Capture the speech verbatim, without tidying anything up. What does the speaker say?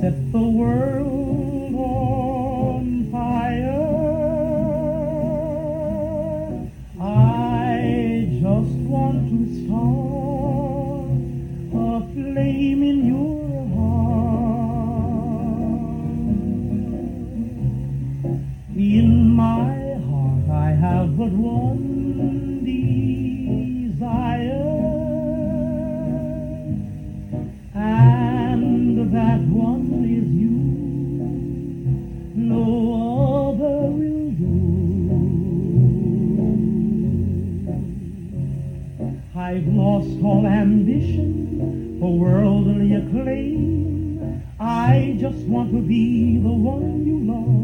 set the world on fire. I just want to start a flame in your heart. In my heart I have but one desire, and that one is you. No other will do. I've lost all ambition for worldly acclaim. I just want to be the one you love.